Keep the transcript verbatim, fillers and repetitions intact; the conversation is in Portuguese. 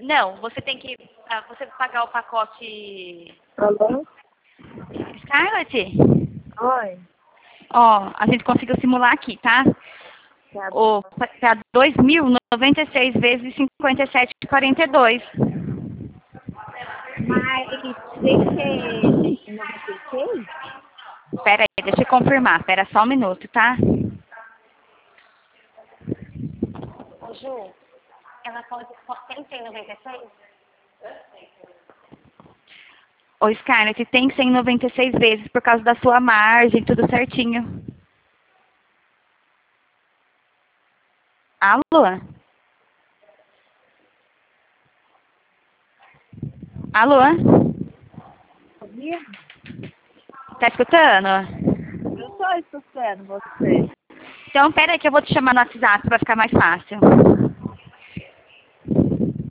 Não, você tem que ah, você pagar o pacote... Alô? Scarlett? Oi. Ó, a gente conseguiu simular aqui, tá? Tá. O, tá dois mil noventa e seis vezes cinquenta e sete e quarenta e dois. Mas tem que ser noventa e seis? Pera aí, deixa eu confirmar. Pera só um minuto, tá? Ô, Ju, ela pode, pode, tem que ser noventa e seis? Ô, Scarlett, tem que ser em noventa e seis vezes por causa da sua margem, tudo certinho. Alô? Alô? Sabia? Tá escutando? Eu só estou esperando você. Então, pera aí que eu vou te chamar no WhatsApp pra ficar mais fácil.